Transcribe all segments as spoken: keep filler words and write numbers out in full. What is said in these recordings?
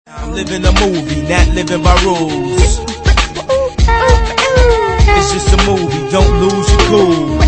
I'm living a movie, not living by rules. It's just a movie, don't lose your cool.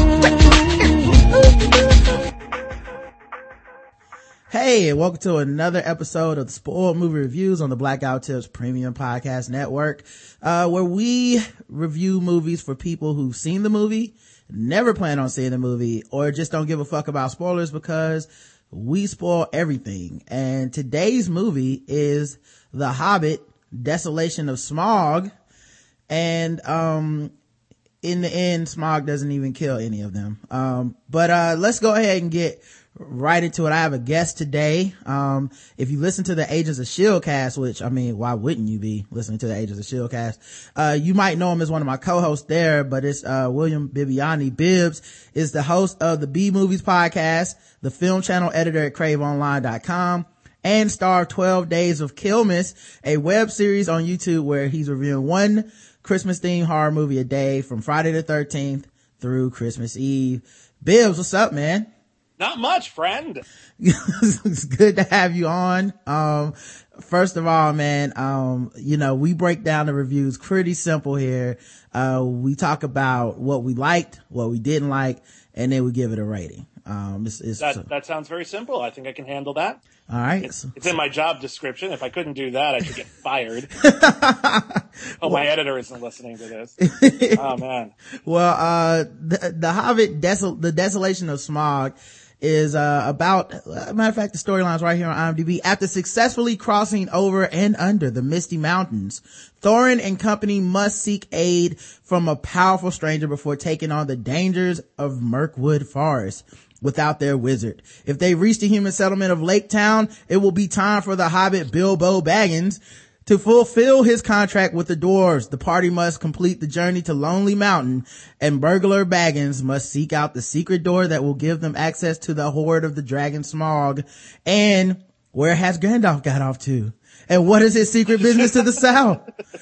Hey, and welcome to another episode of the Spoiled Movie Reviews on the Blackout Tips Premium Podcast Network, uh, where we review movies for people who've seen the movie, never plan on seeing the movie, or just don't give a fuck about spoilers because we spoil everything. And today's movie is The Hobbit, Desolation of Smaug. And, um, in the end, Smaug doesn't even kill any of them. Um, but, uh, let's go ahead and get right into it. I have a guest today. Um, if you listen to the Agents of S H I E L D cast, which, I mean, why wouldn't you be listening to the Agents of S H I E L D cast? Uh, you might know him as one of my co-hosts there, but it's, uh, William Bibiani. Bibbs is the host of the B Movies podcast, the film channel editor at crave online dot com, and star of twelve Days of Killmas, a web series on YouTube where he's reviewing one Christmas themed horror movie a day from Friday the thirteenth through Christmas Eve. Bibbs, what's up, man? Not much, friend. It's good to have you on. Um, first of all, man, um, you know, we break down the reviews pretty simple here. Uh, we talk about what we liked, what we didn't like, and then we give it a rating. Um, it's, it's, that, that sounds very simple. I think I can handle that. All right. It's, it's in my job description. If I couldn't do that, I should get fired. Oh, my editor isn't listening to this. Oh, man. Well, uh, the, the Hobbit, Desol- the Desolation of Smaug is, uh, about, uh, matter of fact, the storyline's right here on IMDb. After successfully crossing over and under the Misty Mountains, Thorin and company must seek aid from a powerful stranger before taking on the dangers of Mirkwood Forest without their wizard. If they reach the human settlement of Lake Town, it will be time for the Hobbit Bilbo Baggins to fulfill his contract with the dwarves. The party must complete the journey to Lonely Mountain, and burglar Baggins must seek out the secret door that will give them access to the hoard of the dragon Smaug. And where has Gandalf got off to? And what is his secret business to the south?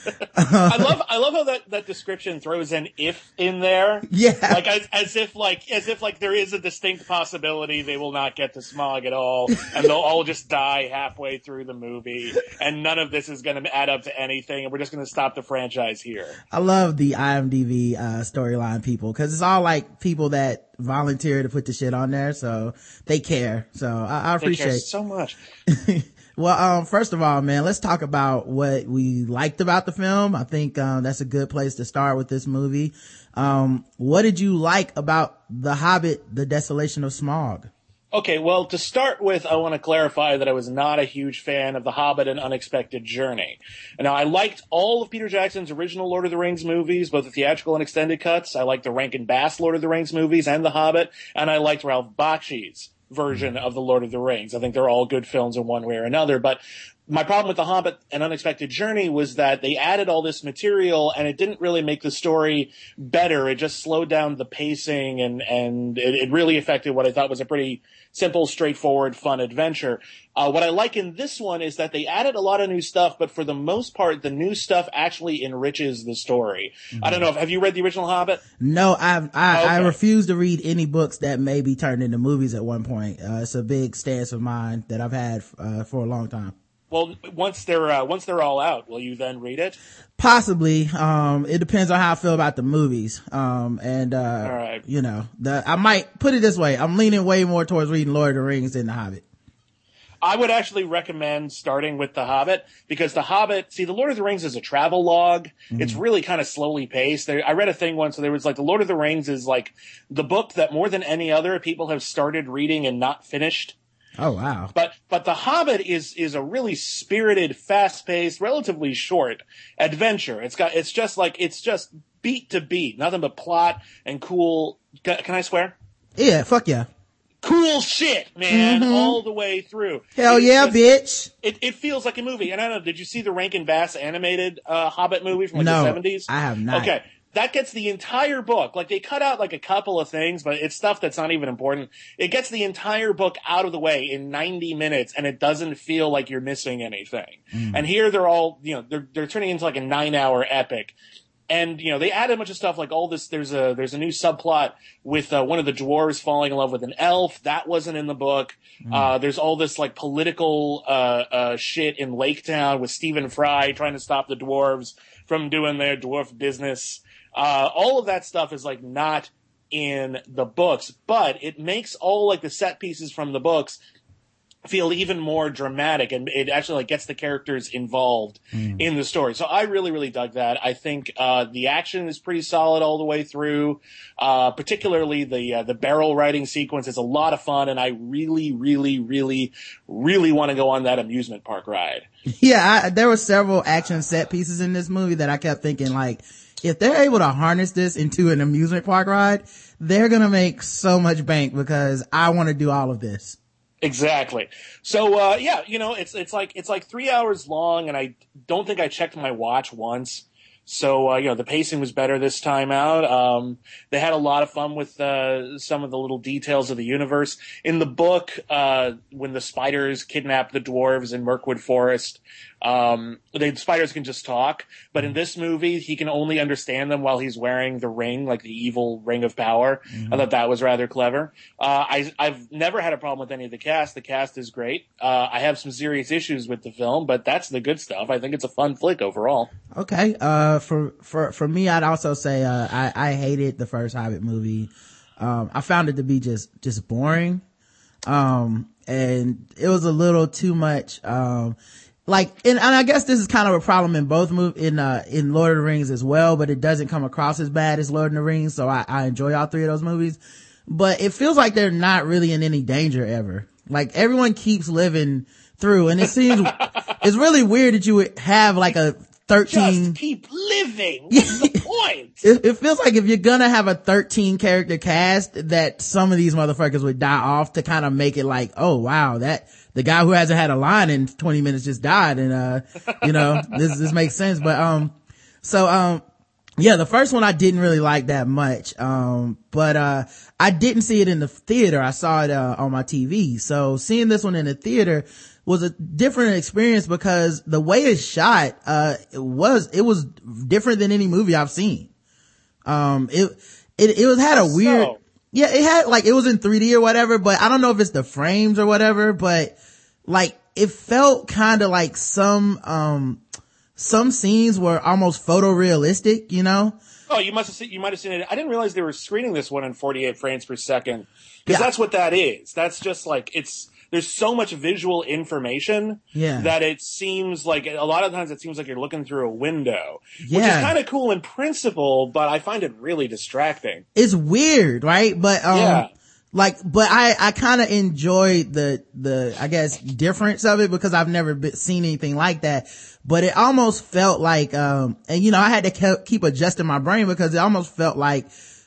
I love, I love how that, that description throws an if in there. Yeah. Like, as, as if like, as if like there is a distinct possibility they will not get to Smaug at all, and they'll all just die halfway through the movie, and none of this is gonna add up to anything, and we're just gonna stop the franchise here. I love the IMDb, uh, storyline people, cause it's all like people that volunteer to put the shit on there, so they care. So I, I appreciate they care so much. Well, um, first of all, man, let's talk about what we liked about the film. I think, um, that's a good place to start with this movie. Um, what did you like about The Hobbit, The Desolation of Smaug? Okay, well, to start with, I want to clarify that I was not a huge fan of The Hobbit and Unexpected Journey. Now, I liked all of Peter Jackson's original Lord of the Rings movies, both the theatrical and extended cuts. I liked the Rankin Bass Lord of the Rings movies and The Hobbit, and I liked Ralph Bakshi's version of the Lord of the Rings. I think they're all good films in one way or another, but my problem with The Hobbit and Unexpected Journey was that they added all this material and it didn't really make the story better. It just slowed down the pacing, and, and it, it really affected what I thought was a pretty simple, straightforward, fun adventure. Uh, what I like in this one is that they added a lot of new stuff, but for the most part, the new stuff actually enriches the story. Mm-hmm. I don't know if, have you read the original Hobbit? No, I've, I, okay. I refuse to read any books that may be turned into movies at one point. Uh, it's a big stance of mine that I've had, uh, for a long time. Well, once they're uh, once they're all out, will you then read it? Possibly. Um, it depends on how I feel about the movies. Um, and uh, all right. you know, the I might put it this way: I'm leaning way more towards reading Lord of the Rings than The Hobbit. I would actually recommend starting with The Hobbit, because The Hobbit, see, The Lord of the Rings is a travel log. Mm-hmm. It's really kind of slowly paced. There, I read a thing once, so there was like, The Lord of the Rings is like the book that more than any other people have started reading and not finished. Oh, wow. But, but The Hobbit is, is a really spirited, fast-paced, relatively short adventure. It's got, it's just like, it's just beat to beat. Nothing but plot and cool. Can, can I swear? Yeah, fuck yeah. Cool shit, man, mm-hmm. all the way through. Hell it's yeah, just, bitch. It, it feels like a movie. And I don't know, did you see the Rankin Bass animated, uh, Hobbit movie from like no, the seventies? I have not. Okay. That gets the entire book. Like, they cut out like a couple of things, but it's stuff that's not even important. It gets the entire book out of the way in ninety minutes, and it doesn't feel like you're missing anything. Mm. And here they're all, you know, they're, they're turning into like a nine hour epic. And, you know, they added a bunch of stuff like all this. There's a, there's a new subplot with uh, one of the dwarves falling in love with an elf. That wasn't in the book. Mm. Uh, there's all this like political, uh, uh, shit in Lake Town with Stephen Fry trying to stop the dwarves from doing their dwarf business. Uh, all of that stuff is like not in the books, but it makes all like the set pieces from the books feel even more dramatic, and it actually like gets the characters involved mm. in the story. So I really, really dug that. I think uh the action is pretty solid all the way through. Uh particularly the uh, the barrel riding sequence is a lot of fun, and I really, really, really, really want to go on that amusement park ride. Yeah, I, there were several action set pieces in this movie that I kept thinking like, if they're able to harness this into an amusement park ride, they're gonna make so much bank, because I want to do all of this. Exactly. So, uh, yeah, you know, it's, it's like, it's like three hours long, and I don't think I checked my watch once. So, uh, you know, the pacing was better this time out. Um, they had a lot of fun with, uh, some of the little details of the universe. In the book, uh, when the spiders kidnap the dwarves in Mirkwood Forest, um, the spiders can just talk. But in this movie, he can only understand them while he's wearing the ring, like the evil ring of power. Mm-hmm. I thought that was rather clever. Uh, I, I've never had a problem with any of the cast. The cast is great. Uh, I have some serious issues with the film, but that's the good stuff. I think it's a fun flick overall. Okay. Uh, for, for, for me, I'd also say, uh, I, I hated the first Hobbit movie. Um, I found it to be just, just boring. Um, and it was a little too much, um, like, and, and I guess this is kind of a problem in both move in, uh, in Lord of the Rings as well, but it doesn't come across as bad as Lord of the Rings. So I, I enjoy all three of those movies, but it feels like they're not really in any danger ever. Like everyone keeps living through, and it seems, it's really weird that you would have like a thirteen. Just keep living. What's the point? It, it feels like if you're gonna have a thirteen character cast, that some of these motherfuckers would die off to kind of make it like, oh wow, that, the guy who hasn't had a line in twenty minutes just died, and uh, you know, this, this makes sense. But, um, so, um, yeah, the first one I didn't really like that much. Um, but, uh, I didn't see it in the theater. I saw it, uh, on my T V. So seeing this one in the theater was a different experience, because the way it's shot, uh, it was, it was different than any movie I've seen. Um, it, it, it was, had a weird, so? yeah, it had like, it was in three D or whatever, but I don't know if it's the frames or whatever, but like, it felt kind of like some, um, some scenes were almost photorealistic, you know? Oh, you must have seen, you might have seen it. I didn't realize they were screening this one in forty-eight frames per second. Cause Yeah. that's what that is. That's just like, it's, there's so much visual information Yeah. that it seems like, a lot of times it seems like you're looking through a window, which Yeah. is kind of cool in principle, but I find it really distracting. It's weird, right? But, um, Yeah. like, but I, I kind of enjoyed the, the, I guess, difference of it, because I've never been, seen anything like that. But it almost felt like, um, and you know, I had to ke- keep adjusting my brain, because it almost felt like,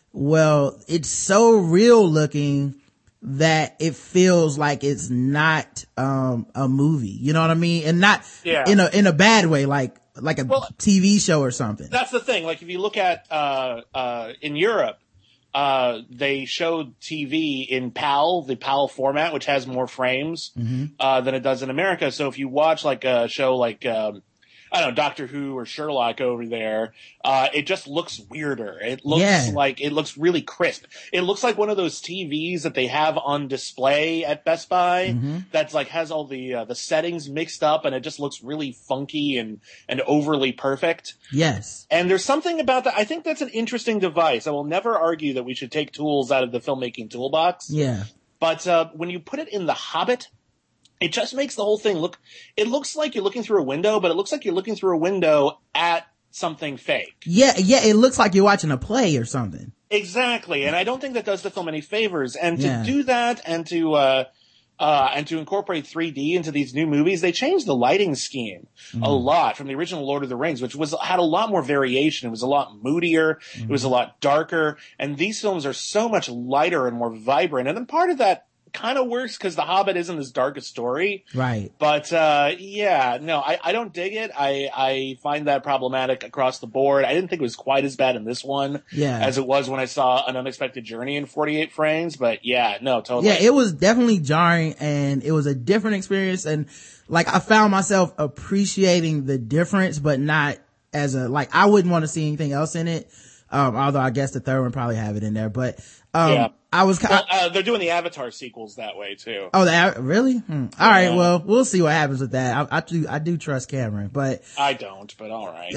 well, it's so real looking that it feels like it's not, um, a movie. You know what I mean? And not Yeah. in a, in a bad way, like, like a Well, T V show or something. That's the thing. Like, if you look at, uh, uh, in Europe, uh, they showed T V in PAL, the PAL format, which has more frames, Mm-hmm. uh, than it does in America. So if you watch like a show like, um, I don't know, Doctor Who or Sherlock over there, uh, it just looks weirder. It looks Yeah. like, it looks really crisp. It looks like one of those T Vs that they have on display at Best Buy Mm-hmm. that's like, has all the, uh, the settings mixed up, and it just looks really funky and, and overly perfect. Yes. And there's something about that. I think that's an interesting device. I will never argue that we should take tools out of the filmmaking toolbox. Yeah. But, uh, when you put it in The Hobbit, it just makes the whole thing look, it looks like you're looking through a window, but it looks like you're looking through a window at something fake. Yeah. Yeah. It looks like you're watching a play or something. Exactly. And I don't think that does the film any favors. And to Yeah. do that and to, uh, uh, and to incorporate three D into these new movies, they changed the lighting scheme Mm-hmm. a lot from the original Lord of the Rings, which was, had a lot more variation. It was a lot moodier. Mm-hmm. It was a lot darker. And these films are so much lighter and more vibrant. And then part of that kind of works because The Hobbit isn't as dark a story. Right. But, uh, yeah, no, I, I don't dig it. I, I find that problematic across the board. I didn't think it was quite as bad in this one Yeah. as it was when I saw An Unexpected Journey in forty-eight frames. But yeah, no, totally. Yeah, it was definitely jarring, and it was a different experience, and like I found myself appreciating the difference, but not as a, like, I wouldn't want to see anything else in it. Um, although I guess the third one probably have it in there, but, um, yeah. I was well, uh, they're doing the Avatar sequels that way too. Oh, that really? Hmm. All yeah. right. Well, we'll see what happens with that. I, I do, I do trust Cameron, but I don't. But all right.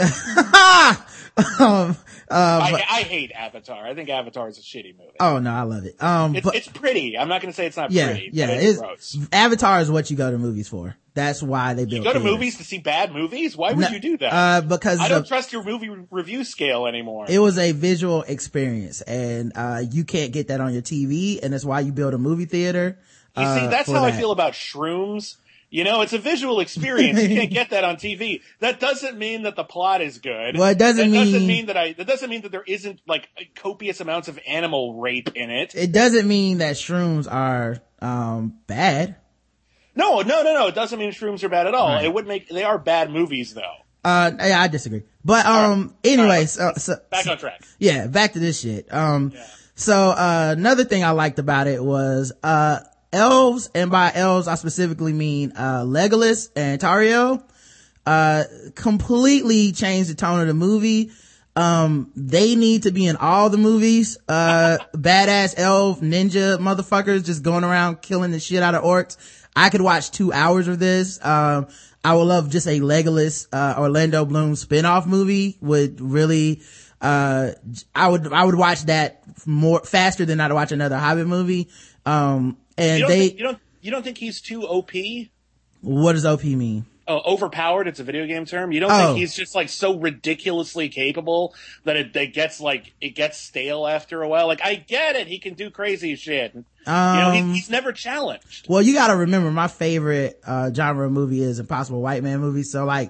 um, uh, I, but, I hate Avatar. I think Avatar is a shitty movie. Oh no, I love it. Um, it's, but, it's pretty. I'm not going to say it's not yeah, pretty. Yeah, but it's, it's gross. Avatar is what you go to movies for. That's why they build. You go to theaters. movies to see bad movies? Why would no, you do that? Uh, because I don't the, trust your movie review scale anymore. It was a visual experience, and uh, you can't get that on your T V, and that's why you build a movie theater. You uh, see, that's how that. I feel about shrooms. You know, it's a visual experience. You can't get that on T V. That doesn't mean that the plot is good. Well, it doesn't that mean doesn't mean that I. That doesn't mean that there isn't like copious amounts of animal rape in it. It doesn't mean that shrooms are um bad. No, no, no, no. It doesn't mean shrooms are bad at all. Right. It would make. They are bad movies, though. Uh, yeah, I disagree. But um, right. anyway, right. so, so back on track. Yeah, back to this shit. Um, yeah. so uh, another thing I liked about it was uh, elves, and by elves I specifically mean uh, Legolas and Tauriel. Uh, completely changed the tone of the movie. Um, they need to be in all the movies. Uh, badass elf ninja motherfuckers just going around killing the shit out of orcs. I could watch two hours of this. Um, I would love just a Legolas, uh, Orlando Bloom spin-off movie would really, uh, I would, I would watch that more faster than I'd watch another Hobbit movie. Um, and you they, think, you don't, you don't think he's too O P? What does O P mean? Oh, overpowered. It's a video game term. You don't oh. think he's just like so ridiculously capable that it, it gets like, it gets stale after a while? Like, I get it. He can do crazy shit. Um, you know, he, he's never challenged. Well, you gotta remember my favorite, uh, genre movie is Impossible White Man movie. So like,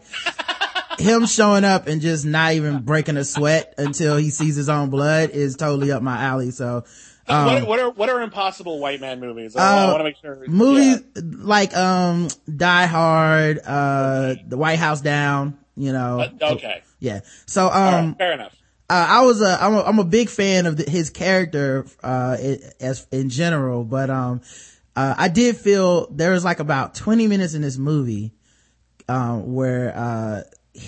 him showing up and just not even breaking a sweat until he sees his own blood is totally up my alley. So, Um, what, what are what are impossible white man movies? I, uh, I want to make sure. Movies yeah. like um Die Hard, uh The White House Down, you know. Uh, okay. Yeah. So um right, fair enough. Uh, I was a I'm a I'm a big fan of the, his character uh it, as in general, but um uh I did feel there was like about twenty minutes in this movie um where uh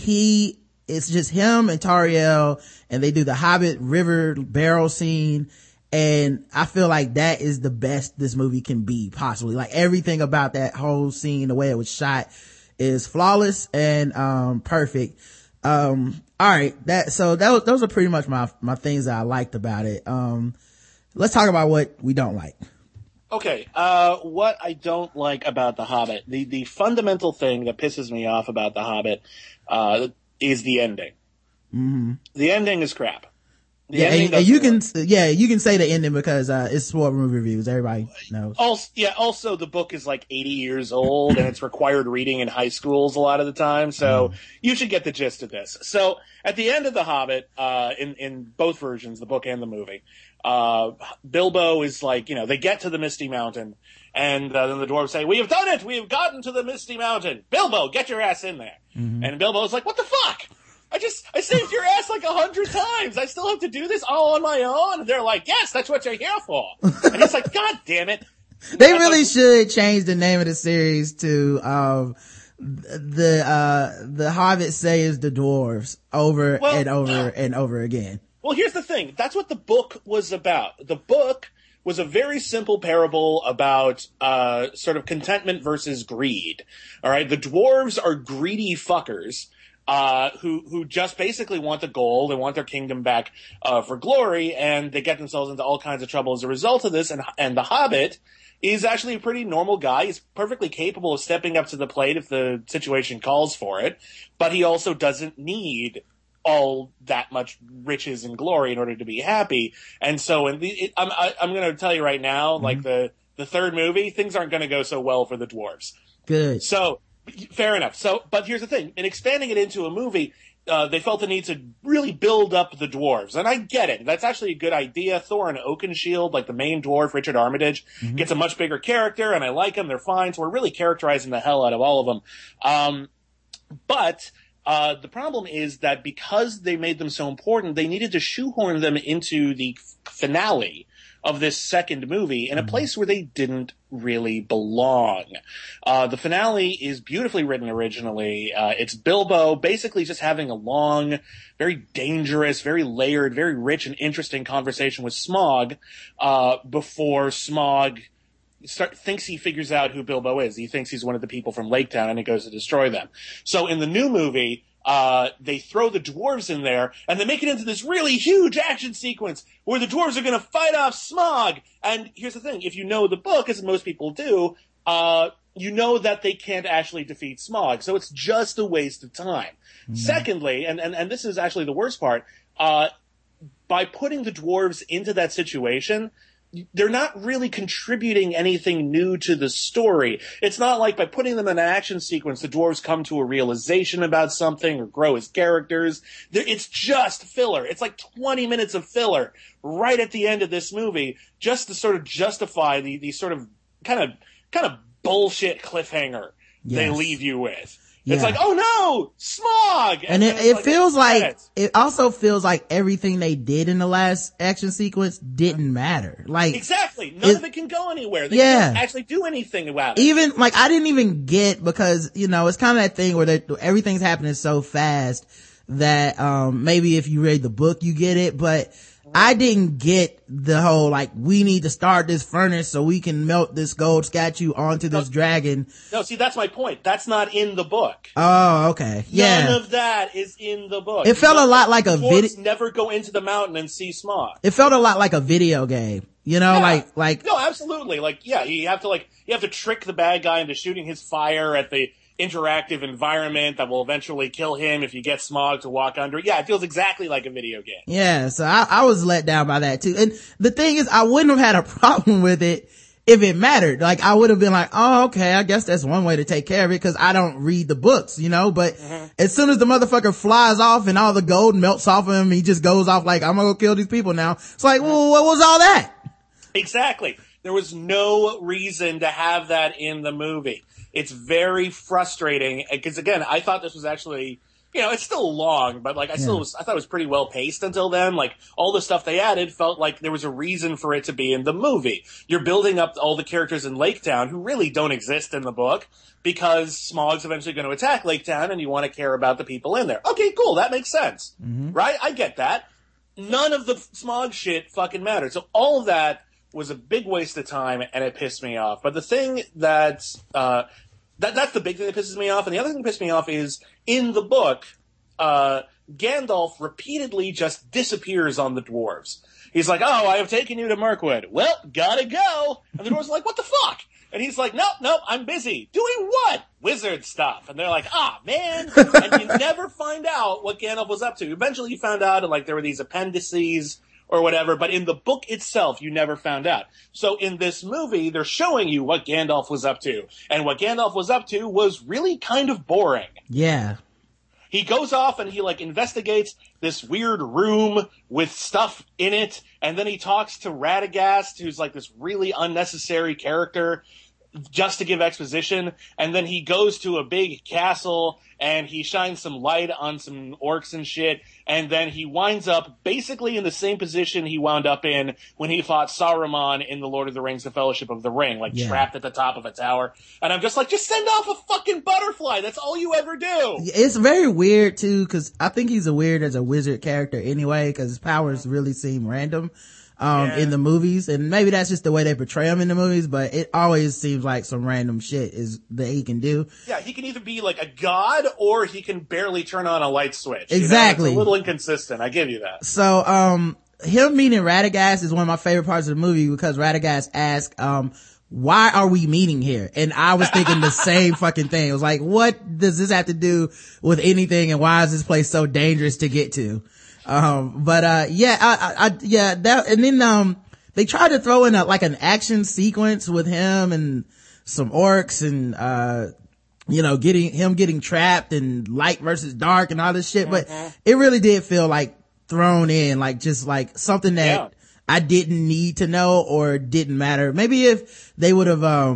he it's just him and Tauriel, and they do the Hobbit river barrel scene. And I feel like that is the best this movie can be, possibly. Like, everything about that whole scene, the way it was shot, is flawless and um perfect. Um all right, that so that was, those are pretty much my my things that I liked about it. Um let's talk about what we don't like. Okay, uh what I don't like about The Hobbit, the the fundamental thing that pisses me off about The Hobbit uh is the ending. Mm-hmm. The ending is crap. The yeah, and, and you can, work. yeah, you can say the ending because, uh, it's spoiled movie reviews. Everybody knows. Also, yeah, also the book is like eighty years old and it's required reading in high schools a lot of the time. So mm. you should get the gist of this. So at the end of The Hobbit, uh, in, in both versions, the book and the movie, uh, Bilbo is like, you know, they get to the Misty Mountain and uh, then the dwarves say, "We have done it! We have gotten to the Misty Mountain! Bilbo, get your ass in there!" Mm-hmm. And Bilbo's like, "What the fuck? I just, I saved your ass like a hundred times. I still have to do this all on my own." And they're like, "Yes, that's what you're here for." And he's like, "God damn it." They really should change the name of the series to, um, the, uh, the Hobbit saves the dwarves over well, and over uh, and over again. Well, here's the thing. That's what the book was about. The book was a very simple parable about, uh, sort of contentment versus greed. All right. The dwarves are greedy fuckers. Uh, who, who just basically want the gold and want their kingdom back, uh, for glory, and they get themselves into all kinds of trouble as a result of this, and, and the Hobbit is actually a pretty normal guy. He's perfectly capable of stepping up to the plate if the situation calls for it, but he also doesn't need all that much riches and glory in order to be happy. And so, in the, it, I'm, I, I'm gonna tell you right now, mm-hmm. like the, the third movie, things aren't gonna go so well for the dwarves. Good. So, fair enough. So, but here's the thing. In expanding it into a movie, uh, they felt the need to really build up the dwarves. And I get it. That's actually a good idea. Thorin Oakenshield, like the main dwarf, Richard Armitage, mm-hmm. gets a much bigger character, and I like him. They're fine. So we're really characterizing the hell out of all of them. Um, but, Uh, the problem is that because they made them so important, they needed to shoehorn them into the finale of this second movie in a place where they didn't really belong. Uh, the finale is beautifully written originally. Uh, it's Bilbo basically just having a long, very dangerous, very layered, very rich and interesting conversation with Smaug, uh, before Smaug start, thinks he figures out who Bilbo is. He thinks he's one of the people from Lake Town and he goes to destroy them. So in the new movie, Uh, they throw the dwarves in there, and they make it into this really huge action sequence where the dwarves are going to fight off Smaug. And here's the thing. If you know the book, as most people do, uh, you know that they can't actually defeat Smaug. So it's just a waste of time. Mm-hmm. Secondly, and, and, and this is actually the worst part, uh, by putting the dwarves into that situation, they're not really contributing anything new to the story. It's not like by putting them in an action sequence, the dwarves come to a realization about something or grow as characters. It's just filler. It's like twenty minutes of filler right at the end of this movie just to sort of justify the, the sort of kind of, kind of bullshit cliffhanger yes. they leave you with. Yeah. It's like, oh no, Smaug! And, and it, it like, feels like, it also feels like everything they did in the last action sequence didn't matter. Like, exactly. None it, of it can go anywhere. They yeah. can't actually do anything about it. Even, like, I didn't even get, because, you know, it's kind of that thing where everything's happening so fast that, um, maybe if you read the book, you get it, but I didn't get the whole, like, we need to start this furnace so we can melt this gold statue onto this no, dragon. No, see, that's my point. That's not in the book. Oh, okay. Yeah. None of that is in the book. It felt None, a lot like a video. Never go into the mountain and see Smaug. It felt a lot like a video game. You know, yeah. like, like. No, absolutely. Like, yeah, you have to, like, you have to trick the bad guy into shooting his fire at the interactive environment that will eventually kill him if you get Smaug to walk under. Yeah, it feels exactly like a video game. Yeah, so I, I was let down by that too. And the thing is, I wouldn't have had a problem with it if it mattered. Like, I would have been like, oh, okay, I guess that's one way to take care of it, because I don't read the books, you know? But mm-hmm. as soon as the motherfucker flies off and all the gold melts off of him, he just goes off like, I'm gonna go kill these people now. It's like, mm-hmm. well, what was all that? Exactly. There was no reason to have that in the movie. It's very frustrating because, again, I thought this was actually, you know, it's still long, but like I still yeah. was, I thought it was pretty well paced until then. Like all the stuff they added felt like there was a reason for it to be in the movie. You're building up all the characters in Lake Town who really don't exist in the book because Smaug's eventually going to attack Lake Town and you want to care about the people in there. Okay, cool. That makes sense. Mm-hmm. Right? I get that. None of the Smaug shit fucking mattered. So all of that was a big waste of time, and it pissed me off. But the thing that's, uh, that, that's the big thing that pisses me off, and the other thing that pisses me off is, in the book, uh, Gandalf repeatedly just disappears on the dwarves. He's like, oh, I have taken you to Mirkwood. Well, gotta go. And the dwarves are like, what the fuck? And he's like, nope, nope, I'm busy. Doing what? Wizard stuff. And they're like, ah, man. And you never find out what Gandalf was up to. Eventually you found out, and like, there were these appendices or whatever, but in the book itself, you never found out. So in this movie, they're showing you what Gandalf was up to. And what Gandalf was up to was really kind of boring. Yeah. He goes off and he, like, investigates this weird room with stuff in it, and then he talks to Radagast, who's, like, this really unnecessary character, just to give exposition, and then he goes to a big castle, and he shines some light on some orcs and shit, and then he winds up basically in the same position he wound up in when he fought Saruman in The Lord of the Rings, The Fellowship of the Ring, like yeah. trapped at the top of a tower. And I'm just like, just send off a fucking butterfly. That's all you ever do. It's very weird too, because I think he's a weird as a wizard character anyway, because his powers really seem random. Um, yeah. in the movies, and maybe that's just the way they portray him in the movies, but it always seems like some random shit is that he can do. Yeah, he can either be like a god, or he can barely turn on a light switch. Exactly. You know? It's a little inconsistent, I give you that. So, um, him meeting Radagast is one of my favorite parts of the movie, because Radagast asked, um, why are we meeting here? And I was thinking the same fucking thing. It was like, what does this have to do with anything, and why is this place so dangerous to get to? Um, but, uh, yeah, I, I, I, yeah, that, and then, um, they tried to throw in a, like an action sequence with him and some orcs and, uh, you know, getting, him getting trapped and light versus dark and all this shit. Mm-hmm. But it really did feel like thrown in, like just like something that yeah. I didn't need to know or didn't matter. Maybe if they would have, um,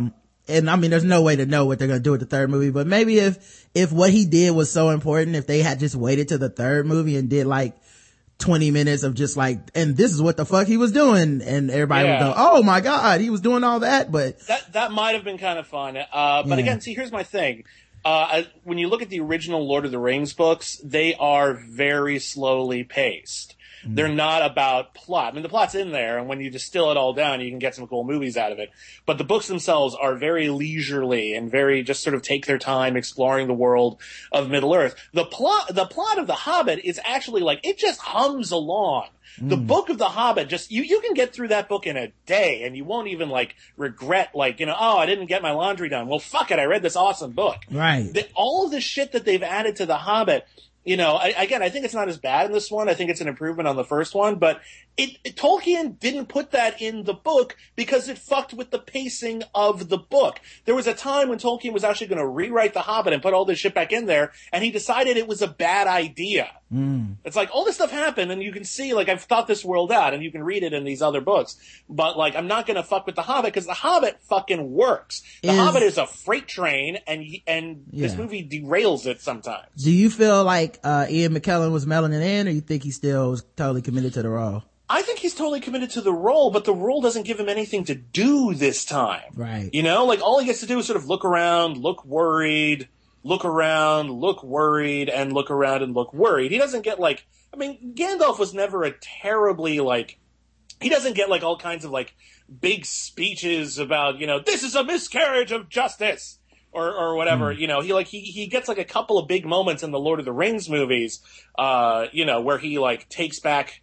and I mean, there's no way to know what they're going to do with the third movie, but maybe if, if what he did was so important, if they had just waited to the third movie and did like twenty minutes of just like, and this is what the fuck he was doing, and everybody yeah. would go, oh my God, he was doing all that, but. That, that might have been kind of fun. Uh, but yeah. again, see, here's my thing. Uh, when you look at the original Lord of the Rings books, they are very slowly paced. Mm. They're not about plot. I mean, the plot's in there, and when you distill it all down, you can get some cool movies out of it. But the books themselves are very leisurely and very just sort of take their time exploring the world of Middle-earth. The plot, the plot of The Hobbit is actually like, it just hums along. The mm. book of The Hobbit, just, you, you can get through that book in a day, and you won't even, like, regret, like, you know, oh, I didn't get my laundry done. Well, fuck it, I read this awesome book. Right. The, all of the shit that they've added to The Hobbit, you know, I, again, I think it's not as bad in this one. I think it's an improvement on the first one, but it, it, Tolkien didn't put that in the book because it fucked with the pacing of the book. There was a time when Tolkien was actually going to rewrite The Hobbit and put all this shit back in there, and he decided it was a bad idea. Mm. It's like, all this stuff happened, and you can see, like, I've thought this world out, and you can read it in these other books, but, like, I'm not going to fuck with The Hobbit, because The Hobbit fucking works. The is, Hobbit is a freight train, and and yeah. this movie derails it sometimes. Do you feel like uh, Ian McKellen was mailing it in, or you think he still was totally committed to the role? I think he's totally committed to the role, but the role doesn't give him anything to do this time. Right. You know, like, all he gets to do is sort of look around, look worried, look around, look worried, and look around and look worried. He doesn't get, like, I mean, Gandalf was never a terribly, like, he doesn't get, like, all kinds of, like, big speeches about, you know, this is a miscarriage of justice, or, or whatever, mm. you know, he, like, he, he gets, like, a couple of big moments in the Lord of the Rings movies, uh, you know, where he, like, takes back,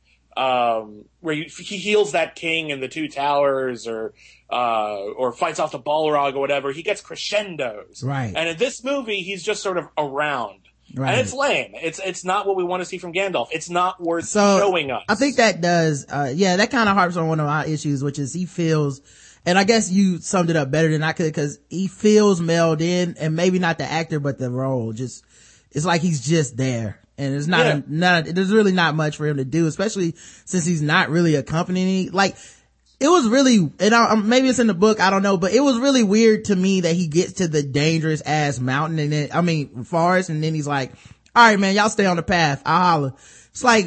um, where he, he heals that king in the Two Towers, or, uh, or fights off the Balrog or whatever. He gets crescendos. Right. And in this movie, he's just sort of around. Right. And it's lame. It's, it's not what we want to see from Gandalf. It's not worth so, showing us. I think that does, uh, yeah, that kind of harps on one of my issues, which is he feels, and I guess you summed it up better than I could, because he feels melded in, and maybe not the actor, but the role. Just, it's like he's just there. And there's not, yeah. a, not, there's really not much for him to do, especially since he's not really accompanying. Like, it was really, and I, maybe it's in the book, I don't know, but it was really weird to me that he gets to the dangerous ass mountain and then, I mean, forest, and then he's like, all right, man, y'all stay on the path. I'll holler. It's like,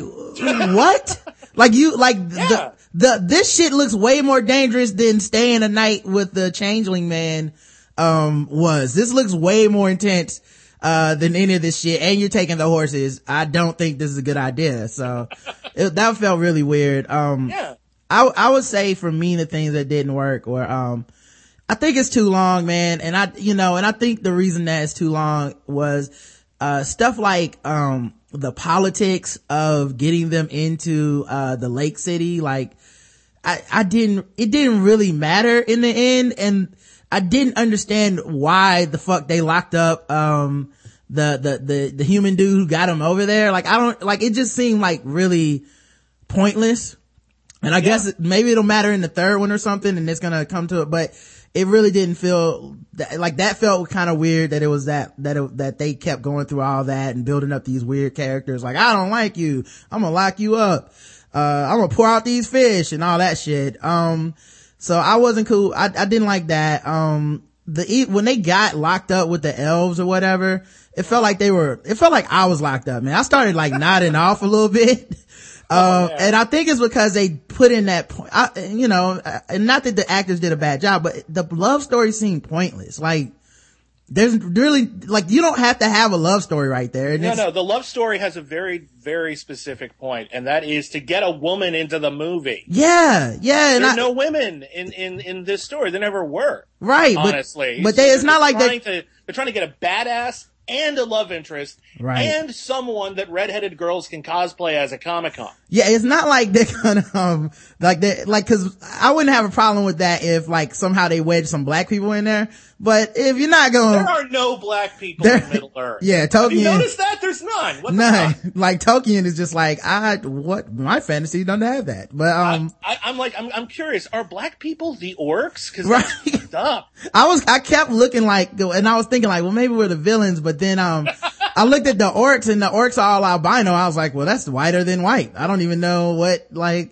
what? Like you, like yeah. the, the, this shit looks way more dangerous than staying a night with the changeling man, um, was. This looks way more intense. Uh, than any of this shit, and you're taking the horses. I don't think this is a good idea. So it, that felt really weird. Um, yeah. I, I would say for me, the things that didn't work were, um, I think it's too long, man. And I, you know, and I think the reason that it's too long was, uh, stuff like, um, the politics of getting them into, uh, the lake city. Like, I, I didn't, it didn't really matter in the end. And, I didn't understand why the fuck they locked up, um, the, the, the, the human dude who got him over there. Like, I don't, like, it just seemed like really pointless. And I yeah. guess maybe it'll matter in the third one or something, and it's gonna come to it, but it really didn't feel that, like, that felt kind of weird that it was that, that, it, that they kept going through all that and building up these weird characters. Like, I don't like you. I'm gonna lock you up. Uh, I'm gonna pour out these fish and all that shit. Um, So I wasn't cool. I, I didn't like that. Um, the, when they got locked up with the elves or whatever, it felt like they were, it felt like I was locked up, man. I started like nodding off a little bit. Uh, oh, and I think it's because they put in that point, I, you know, and not that the actors did a bad job, but the love story seemed pointless. Like, there's really, like, you don't have to have a love story right there. No, no, the love story has a very, very specific point, and that is to get a woman into the movie. Yeah, yeah. And There are no women in, in, in this story. There never were. Right. Honestly. But, but they, so it's not like they to, they're trying to get a badass and a love interest, right, and someone that redheaded girls can cosplay as a Comic-Con. Yeah, it's not like they're gonna, um, like they, like, cause I wouldn't have a problem with that if, like, somehow they wedged some black people in there, but if you're not going, there are no black people in Middle-earth. Yeah, Tolkien. Have you noticed that? There's none. What the none. fuck? Like, Tolkien is just like, I, what, my fantasy doesn't have that, but, um. I, I, I'm like, I'm, I'm curious, are black people the orcs? Cause right. that's fucked up. I was, I kept looking like, and I was thinking like, well, maybe we're the villains, but then, um, I looked at the orcs, and the orcs are all albino. I was like, well, that's whiter than white. I don't even know what, like,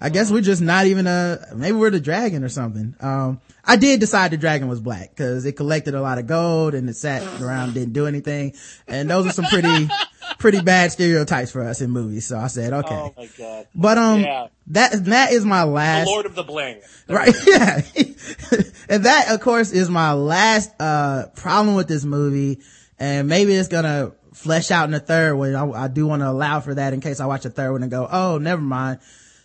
I guess we're just not even a, maybe we're the dragon or something. Um, I did decide the dragon was black because it collected a lot of gold and it sat around, didn't do anything. And those are some pretty, pretty bad stereotypes for us in movies. So I said, okay. Oh my God. But, um, yeah. that, that is my last. The Lord of the Bling. Right. Yeah. And that, of course, is my last, uh, problem with this movie. And maybe it's gonna flesh out in the third one. I, I do want to allow for that in case I watch a third one and go, oh, never mind.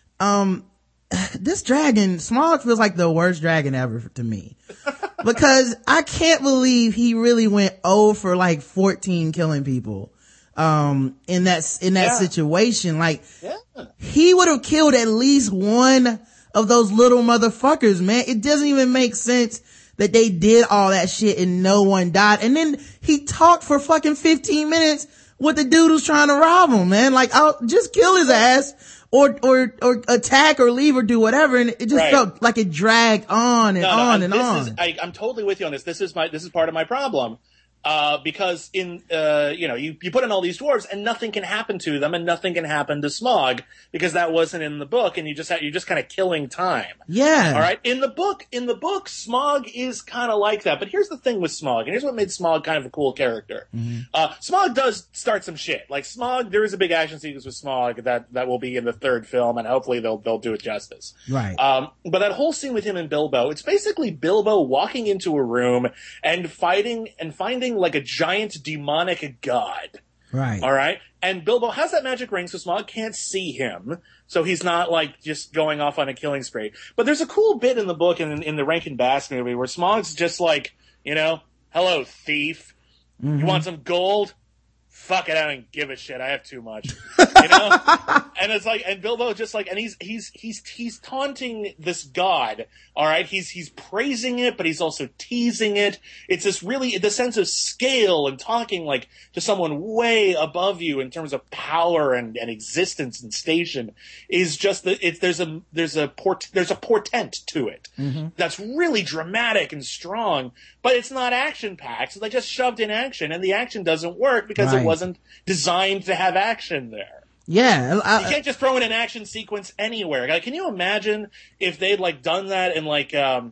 Um, this dragon, Smaug feels like the worst dragon ever to me. Because I can't believe he really went oh for like fourteen killing people, um, in that, in that yeah. situation. Like, yeah. he would have killed at least one of those little motherfuckers, man. It doesn't even make sense that they did all that shit and no one died. And then he talked for fucking fifteen minutes with the dude who's trying to rob him, man. Like, I'll just kill his ass. Or, or, or attack or leave or do whatever. And it just right. felt like it dragged on and no, on no, and this on. Is, I, I'm totally with you on this. This is my, this is part of my problem. Uh, because in, uh, you know, you, you put in all these dwarves and nothing can happen to them and nothing can happen to Smaug because that wasn't in the book and you just had, you're just kind of killing time. Yeah. All right. In the book, in the book, Smaug is kind of like that. But here's the thing with Smaug, and here's what made Smaug kind of a cool character. Mm-hmm. Uh, Smaug does start some shit. Like Smaug, there is a big action sequence with Smaug that, that will be in the third film and hopefully they'll, they'll do it justice. Right. Um, but that whole scene with him and Bilbo, it's basically Bilbo walking into a room and fighting and finding like a giant demonic god. Right. All right. And Bilbo has that magic ring, so Smaug can't see him. So he's not like just going off on a killing spree. But there's a cool bit in the book and in, in the Rankin Bass movie where Smaug's just like, you know, hello, thief. Mm-hmm. You want some gold? Fuck it, I don't give a shit. I have too much. You know? And it's like, and Bilbo just like, and he's, he's, he's, he's taunting this god. All right. He's, he's praising it, but he's also teasing it. It's this really, the sense of scale and talking like to someone way above you in terms of power and, and existence and station is just the, it's, there's a, there's a port, there's a portent to it. Mm-hmm. That's really dramatic and strong, but it's not action packed. So they just shoved in action and the action doesn't work because right. it wasn't designed to have action there. Yeah. I, you can't just throw in an action sequence anywhere. Like, can you imagine if they'd like done that in like, um,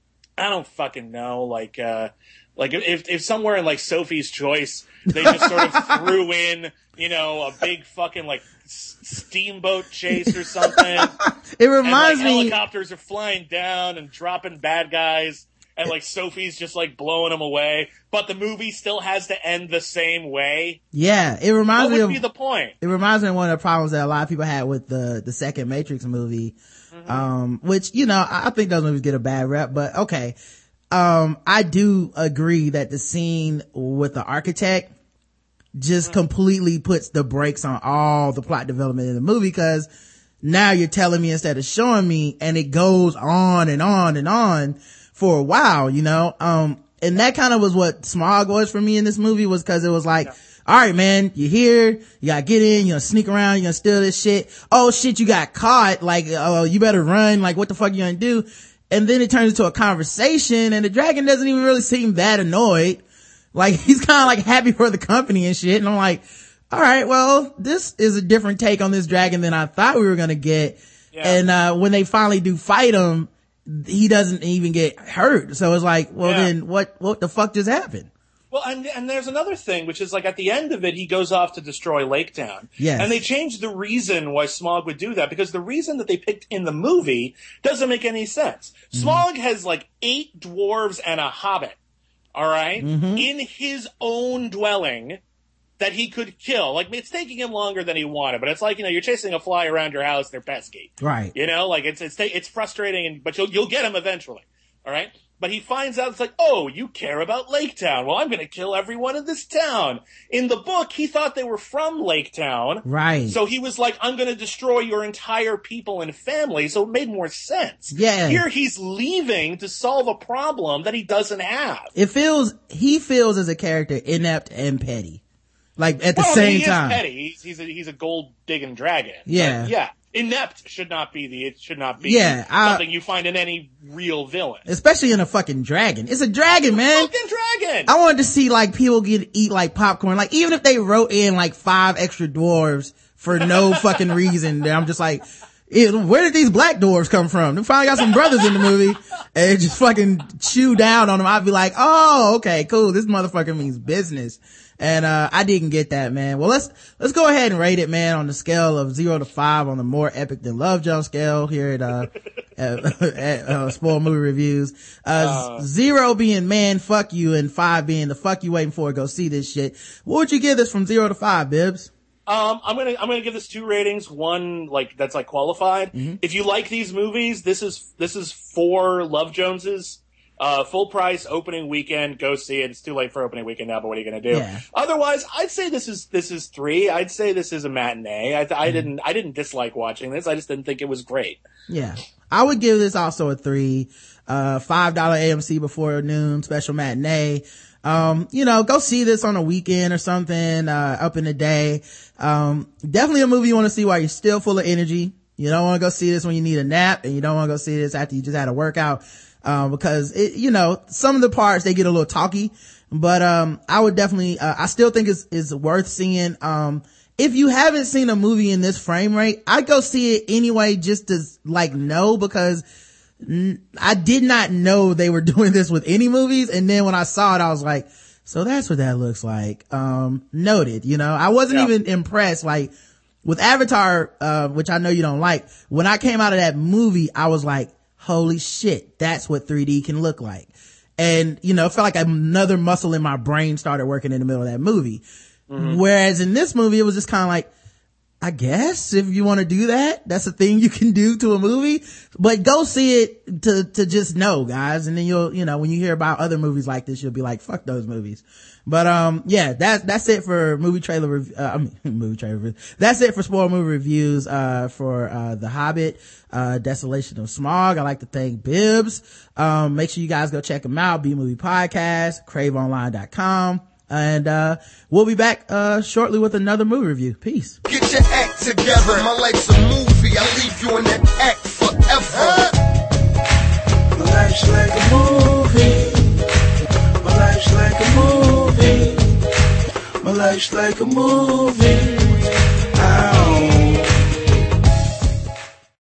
I don't fucking know, like, uh, like if, if somewhere in like Sophie's Choice, they just sort of threw in, you know, a big fucking like s- steamboat chase or something. It reminds and, like, me. Helicopters are flying down and dropping bad guys. And, like, Sophie's just, like, blowing them away. But the movie still has to end the same way. Yeah, it reminds what me would of... be the point? It reminds me of one of the problems that a lot of people had with the, the second Matrix movie. Mm-hmm. Um, which, you know, I, I think those movies get a bad rep, but okay. Um, I do agree that the scene with the architect just mm-hmm. completely puts the brakes on all the plot development in the movie, because now you're telling me instead of showing me, and it goes on and on and on for a while, you know. Um, and that kind of was what Smaug was for me in this movie, was because it was like, yeah. all right, man, you're here, you gotta get in, you're gonna sneak around, you're gonna steal this shit. Oh shit, you got caught. Like, oh, you better run. Like, what the fuck you gonna do? And then it turns into a conversation, and the dragon doesn't even really seem that annoyed. Like, he's kind of like happy for the company and shit. And I'm like, all right, well, this is a different take on this dragon than I thought we were gonna get. Yeah. And, uh, when they finally do fight him, he doesn't even get hurt. So it's like, well, yeah. then what, what the fuck just happened? Well, and, and there's another thing, which is like at the end of it, he goes off to destroy Lake Town. Yes. And they changed the reason why Smaug would do that, because the reason that they picked in the movie doesn't make any sense. Mm-hmm. Smaug has like eight dwarves and a hobbit, all right, mm-hmm. in his own dwelling that he could kill. Like, it's taking him longer than he wanted, but it's like, you know, you're chasing a fly around your house, they're pesky. Right. You know, like, it's, it's, it's frustrating, and, but you'll, you'll get him eventually. All right. But he finds out, it's like, oh, you care about Lake Town. Well, I'm going to kill everyone in this town. In the book, he thought they were from Lake Town. Right. So he was like, I'm going to destroy your entire people and family. So it made more sense. Yeah. Here he's leaving to solve a problem that he doesn't have. It feels, he feels as a character inept and petty. Like, at the well, same he time. He is petty. He's, he's a, he's a gold digging dragon. Yeah. But yeah. Inept should not be the, it should not be yeah, I, something you find in any real villain. Especially in a fucking dragon. It's a dragon, man. It's a fucking dragon. I wanted to see like people get, eat like popcorn. Like, even if they wrote in like five extra dwarves for no fucking reason, I'm just like, it, where did these black dwarves come from? They finally got some brothers in the movie and just fucking chew down on them. I'd be like, oh, okay, cool. This motherfucker means business. And, uh, I didn't get that, man. Well, let's, let's go ahead and rate it, man, on the scale of zero to five on the more epic than Love Jones scale here at, uh, at, at uh, Spoiled Movie Reviews. Uh, uh, zero being man, fuck you, and five being the fuck you waiting for, go see this shit. What would you give this from zero to five, Bibbs? Um, I'm gonna, I'm gonna give this two ratings. One, like, that's like qualified. Mm-hmm. If you like these movies, this is, this is for Love Joneses. Uh, full price, opening weekend, go see it. It's too late for opening weekend now, but what are you gonna do? Yeah. Otherwise, I'd say this is, this is three. I'd say this is a matinee. I, I mm-hmm. didn't, I didn't dislike watching this. I just didn't think it was great. Yeah. I would give this also a three. Uh, five dollar A M C before noon, special matinee. Um, you know, go see this on a weekend or something, uh, up in the day. Um, definitely a movie you want to see while you're still full of energy. You don't want to go see this when you need a nap, and you don't want to go see this after you just had a workout. Um, because it, you know, some of the parts, they get a little talky, but, um, I would definitely, uh, I still think it's, it's worth seeing. Um, if you haven't seen a movie in this frame rate, I'd go see it anyway, just to like know, because n- I did not know they were doing this with any movies. And then when I saw it, I was like, so that's what that looks like. Um, noted, you know, I wasn't yeah. even impressed. Like with Avatar, uh, which I know you don't like, when I came out of that movie, I was like, holy shit, that's what three D can look like. And, you know, it felt like another muscle in my brain started working in the middle of that movie. Mm-hmm. Whereas in this movie, it was just kind of like, I guess if you want to do that, that's a thing you can do to a movie, but go see it to, to just know, guys. And then you'll, you know, when you hear about other movies like this, you'll be like, fuck those movies. But, um, yeah, that's, that's it for movie trailer, rev- uh, I mean, movie trailer, rev- that's it for Spoiled Movie Reviews, uh, for, uh, The Hobbit, uh, Desolation of Smaug. I'd like to thank Bibbs. Um, make sure you guys go check them out. B Movie Podcast, crave online dot com. And, uh, we'll be back, uh, shortly with another movie review. Peace. Get your act together. My life's a movie. I leave you in that act forever. My life's like a movie. My life's like a movie. My life's like a movie.